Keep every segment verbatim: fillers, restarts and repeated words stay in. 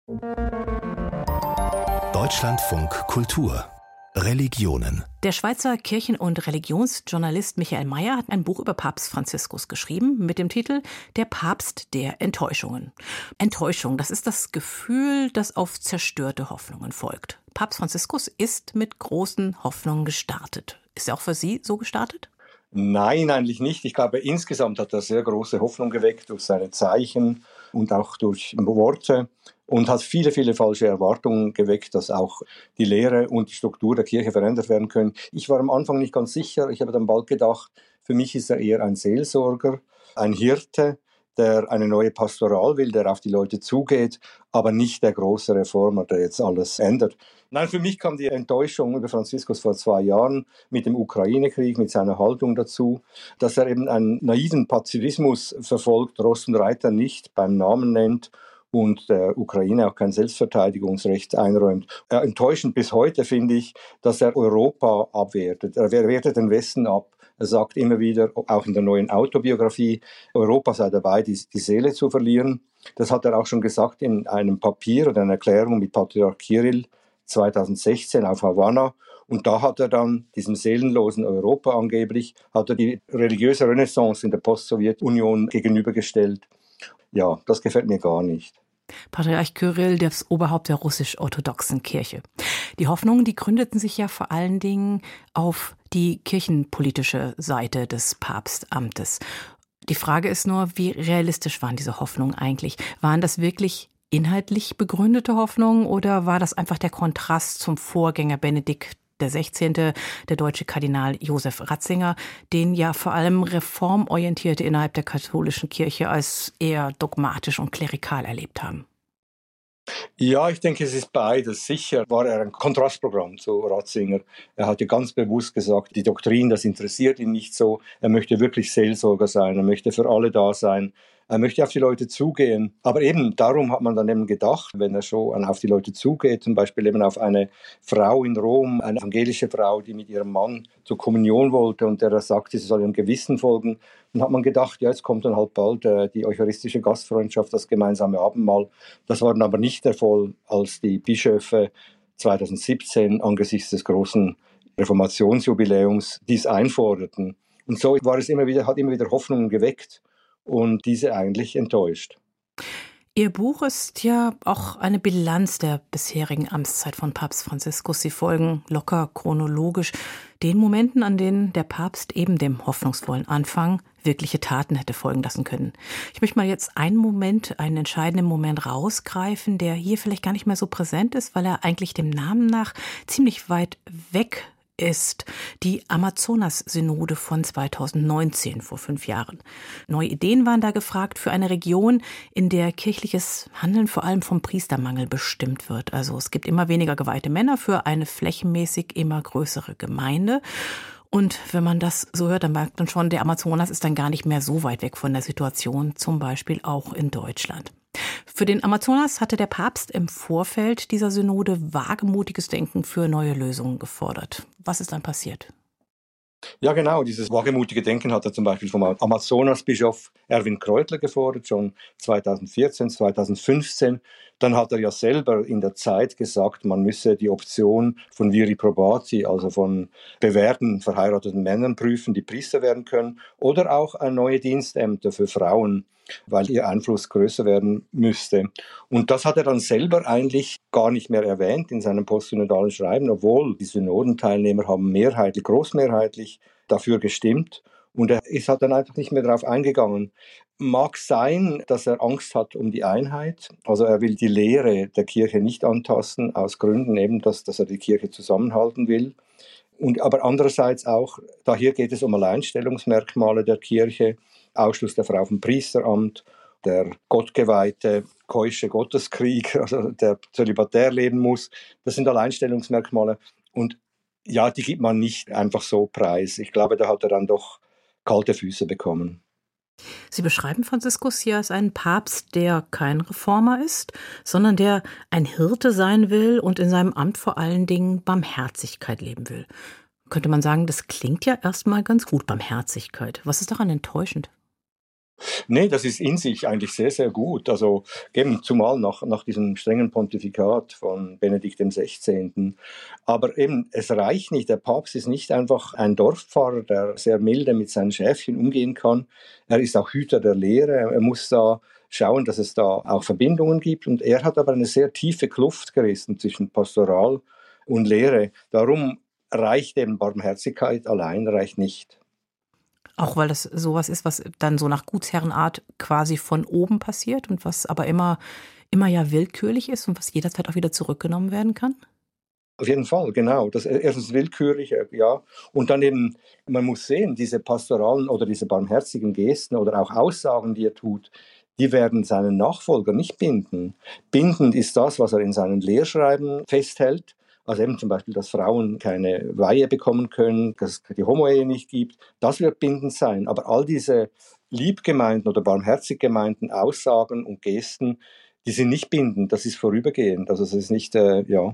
Deutschlandfunk Kultur Religionen. Der Schweizer Kirchen- und Religionsjournalist Michael Mayer hat ein Buch über Papst Franziskus geschrieben mit dem Titel »Der Papst der Enttäuschungen«. Enttäuschung, das ist das Gefühl, das auf zerstörte Hoffnungen folgt. Papst Franziskus ist mit großen Hoffnungen gestartet. Ist er auch für Sie so gestartet? Nein, eigentlich nicht. Ich glaube, insgesamt hat er sehr große Hoffnung geweckt durch seine Zeichen und auch durch Worte und hat viele, viele falsche Erwartungen geweckt, dass auch die Lehre und die Struktur der Kirche verändert werden können. Ich war am Anfang nicht ganz sicher. Ich habe dann bald gedacht, für mich ist er eher ein Seelsorger, ein Hirte, der eine neue Pastoral will, der auf die Leute zugeht, aber nicht der große Reformer, der jetzt alles ändert. Nein, für mich kam die Enttäuschung über Franziskus vor zwei Jahren mit dem Ukraine-Krieg, mit seiner Haltung dazu, dass er eben einen naiven Pazifismus verfolgt, Ross und Reiter nicht beim Namen nennt und der Ukraine auch kein Selbstverteidigungsrecht einräumt. Äh, enttäuschend bis heute finde ich, dass er Europa abwertet. Er wertet den Westen ab. Er sagt immer wieder, auch in der neuen Autobiografie, Europa sei dabei, die, die Seele zu verlieren. Das hat er auch schon gesagt in einem Papier oder einer Erklärung mit Patriarch Kirill zweitausendsechzehn auf Havanna. Und da hat er dann diesem seelenlosen Europa angeblich, hat er die religiöse Renaissance in der Post-Sowjetunion gegenübergestellt. Ja, das gefällt mir gar nicht. Patriarch Kyrill, das Oberhaupt der russisch-orthodoxen Kirche. Die Hoffnungen, die gründeten sich ja vor allen Dingen auf die kirchenpolitische Seite des Papstamtes. Die Frage ist nur, wie realistisch waren diese Hoffnungen eigentlich? Waren das wirklich inhaltlich begründete Hoffnungen oder war das einfach der Kontrast zum Vorgänger Benedikt der Sechzehnte, der deutsche Kardinal Josef Ratzinger, den ja vor allem Reformorientierte innerhalb der katholischen Kirche als eher dogmatisch und klerikal erlebt haben? Ja, ich denke, es ist beides. Sicher war er ein Kontrastprogramm zu Ratzinger. Er hat ja ganz bewusst gesagt, die Doktrin, das interessiert ihn nicht so. Er möchte wirklich Seelsorger sein, er möchte für alle da sein. Er möchte auf die Leute zugehen. Aber eben darum hat man dann eben gedacht, wenn er schon auf die Leute zugeht, zum Beispiel eben auf eine Frau in Rom, eine evangelische Frau, die mit ihrem Mann zur Kommunion wollte und der sagte, sie soll ihrem Gewissen folgen, dann hat man gedacht, ja, jetzt kommt dann halt bald äh, die eucharistische Gastfreundschaft, das gemeinsame Abendmahl. Das war dann aber nicht der Fall, als die Bischöfe zweitausendsiebzehn angesichts des großen Reformationsjubiläums dies einforderten. Und so war es immer wieder, hat immer wieder Hoffnungen geweckt. Und diese eigentlich enttäuscht. Ihr Buch ist ja auch eine Bilanz der bisherigen Amtszeit von Papst Franziskus. Sie folgen locker chronologisch den Momenten, an denen der Papst eben dem hoffnungsvollen Anfang wirkliche Taten hätte folgen lassen können. Ich möchte mal jetzt einen Moment, einen entscheidenden Moment rausgreifen, der hier vielleicht gar nicht mehr so präsent ist, weil er eigentlich dem Namen nach ziemlich weit weg ist die Amazonas-Synode von zweitausendneunzehn, vor fünf Jahren. Neue Ideen waren da gefragt für eine Region, in der kirchliches Handeln vor allem vom Priestermangel bestimmt wird. Also es gibt immer weniger geweihte Männer für eine flächenmäßig immer größere Gemeinde. Und wenn man das so hört, dann merkt man schon, der Amazonas ist dann gar nicht mehr so weit weg von der Situation, zum Beispiel auch in Deutschland. Für den Amazonas hatte der Papst im Vorfeld dieser Synode wagemutiges Denken für neue Lösungen gefordert. Was ist dann passiert? Ja, genau. Dieses wagemutige Denken hat er zum Beispiel vom Amazonas-Bischof Erwin Kreutler gefordert, schon zweitausendvierzehn, zweitausendfünfzehn. Dann hat er ja selber in der Zeit gesagt, man müsse die Option von viri probati, also von bewährten verheirateten Männern prüfen, die Priester werden können, oder auch neue Dienstämter für Frauen, weil ihr Einfluss größer werden müsste. Und das hat er dann selber eigentlich gar nicht mehr erwähnt in seinem postsynodalen Schreiben, obwohl die Synodenteilnehmer haben mehrheitlich, großmehrheitlich dafür gestimmt. Und er ist halt dann einfach nicht mehr darauf eingegangen. Mag sein, dass er Angst hat um die Einheit. Also er will die Lehre der Kirche nicht antasten, aus Gründen eben, dass, dass er die Kirche zusammenhalten will. Und, aber andererseits auch, da hier geht es um Alleinstellungsmerkmale der Kirche, Ausschluss der Frau vom Priesteramt, der gottgeweihte, keusche Gotteskrieg, also der zölibatär leben muss. Das sind Alleinstellungsmerkmale. Und ja, die gibt man nicht einfach so preis. Ich glaube, da hat er dann doch kalte Füße bekommen. Sie beschreiben Franziskus hier als einen Papst, der kein Reformer ist, sondern der ein Hirte sein will und in seinem Amt vor allen Dingen Barmherzigkeit leben will. Könnte man sagen, das klingt ja erstmal ganz gut, Barmherzigkeit. Was ist daran enttäuschend? Nee, das ist in sich eigentlich sehr, sehr gut. Also eben zumal nach, nach diesem strengen Pontifikat von Benedikt dem Sechzehnten. Aber eben, es reicht nicht. Der Papst ist nicht einfach ein Dorfpfarrer, der sehr milde mit seinen Schäfchen umgehen kann. Er ist auch Hüter der Lehre. Er muss da schauen, dass es da auch Verbindungen gibt. Und er hat aber eine sehr tiefe Kluft gerissen zwischen Pastoral und Lehre. Darum reicht eben Barmherzigkeit allein, reicht nicht. Auch weil das sowas ist, was dann so nach Gutsherrenart quasi von oben passiert und was aber immer, immer ja willkürlich ist und was jederzeit auch wieder zurückgenommen werden kann? Auf jeden Fall, genau. Das erstens willkürlich, ja. Und dann eben, man muss sehen, diese pastoralen oder diese barmherzigen Gesten oder auch Aussagen, die er tut, die werden seinen Nachfolger nicht binden. Bindend ist das, was er in seinen Lehrschreiben festhält. Also eben zum Beispiel, dass Frauen keine Weihe bekommen können, dass es die Homo-Ehe nicht gibt. Das wird bindend sein. Aber all diese liebgemeinten oder barmherzig gemeinten Aussagen und Gesten, die sind nicht bindend. Das ist vorübergehend. Also es ist nicht, äh, ja.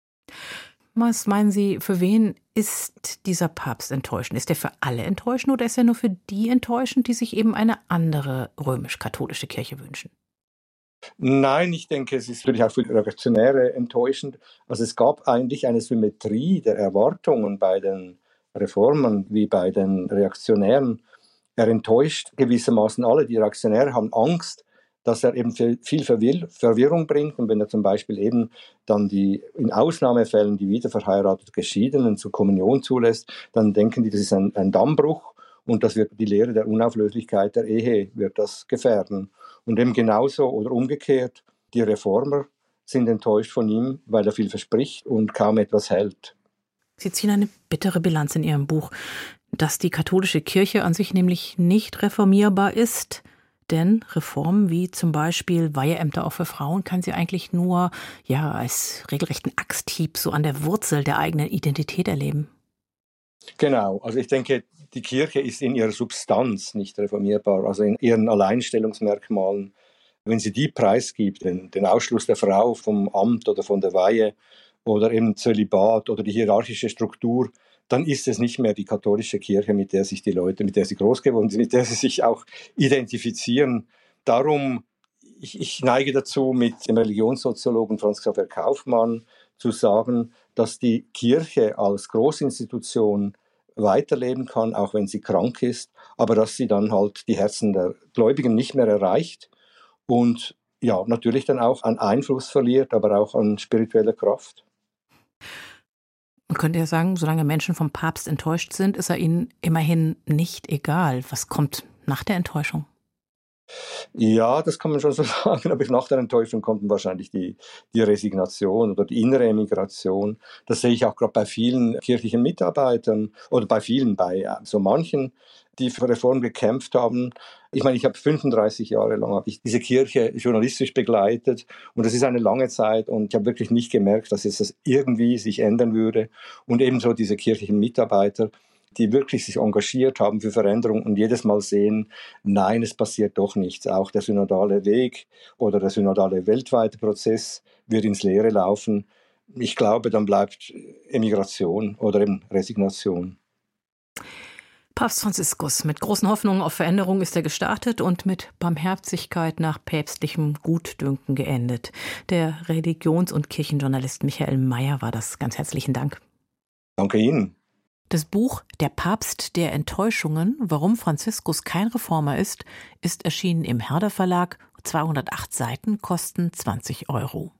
Was meinen Sie, für wen ist dieser Papst enttäuschend? Ist er für alle enttäuschend oder ist er nur für die enttäuschend, die sich eben eine andere römisch-katholische Kirche wünschen? Nein, ich denke, es ist natürlich auch für die Reaktionäre enttäuschend. Also es gab eigentlich eine Symmetrie der Erwartungen bei den Reformern wie bei den Reaktionären. Er enttäuscht gewissermaßen alle. Die Reaktionäre haben Angst, dass er eben viel, viel Verwirrung bringt. Und wenn er zum Beispiel eben dann die in Ausnahmefällen die wiederverheirateten Geschiedenen zur Kommunion zulässt, dann denken die, das ist ein, ein Dammbruch und das wird die Lehre der Unauflöslichkeit der Ehe wird das gefährden. Und eben genauso oder umgekehrt, die Reformer sind enttäuscht von ihm, weil er viel verspricht und kaum etwas hält. Sie ziehen eine bittere Bilanz in Ihrem Buch, dass die katholische Kirche an sich nämlich nicht reformierbar ist, denn Reformen wie zum Beispiel Weiheämter auch für Frauen kann sie eigentlich nur ja als regelrechten Axthieb so an der Wurzel der eigenen Identität erleben. Genau, also ich denke, die Kirche ist in ihrer Substanz nicht reformierbar, also in ihren Alleinstellungsmerkmalen. Wenn sie die preisgibt, den, den Ausschluss der Frau vom Amt oder von der Weihe oder eben Zölibat oder die hierarchische Struktur, dann ist es nicht mehr die katholische Kirche, mit der sich die Leute, mit der sie groß geworden sind, mit der sie sich auch identifizieren. Darum, ich, ich neige dazu, mit dem Religionssoziologen Franz Xaver Kaufmann zu sagen, dass die Kirche als Großinstitution weiterleben kann, auch wenn sie krank ist, aber dass sie dann halt die Herzen der Gläubigen nicht mehr erreicht und ja, natürlich dann auch an Einfluss verliert, aber auch an spiritueller Kraft. Man könnte ja sagen, solange Menschen vom Papst enttäuscht sind, ist er ihnen immerhin nicht egal. Was kommt nach der Enttäuschung? Ja, das kann man schon so sagen, aber nach der Enttäuschung kommt dann wahrscheinlich die, die Resignation oder die innere Emigration. Das sehe ich auch gerade bei vielen kirchlichen Mitarbeitern oder bei vielen, bei so manchen, die für Reform gekämpft haben. Ich meine, ich habe fünfunddreißig Jahre lang habe ich diese Kirche journalistisch begleitet und das ist eine lange Zeit und ich habe wirklich nicht gemerkt, dass jetzt das irgendwie sich ändern würde. Und ebenso diese kirchlichen Mitarbeiter, die wirklich sich engagiert haben für Veränderung und jedes Mal sehen, nein, es passiert doch nichts. Auch der synodale Weg oder der synodale weltweite Prozess wird ins Leere laufen. Ich glaube, dann bleibt Emigration oder eben Resignation. Papst Franziskus, mit großen Hoffnungen auf Veränderung ist er gestartet und mit Barmherzigkeit nach päpstlichem Gutdünken geendet. Der Religions- und Kirchenjournalist Michael Mayer war das. Ganz herzlichen Dank. Danke Ihnen. Das Buch »Der Papst der Enttäuschungen, warum Franziskus kein Reformer ist«, ist erschienen im Herder Verlag. zweihundertacht Seiten kosten zwanzig Euro.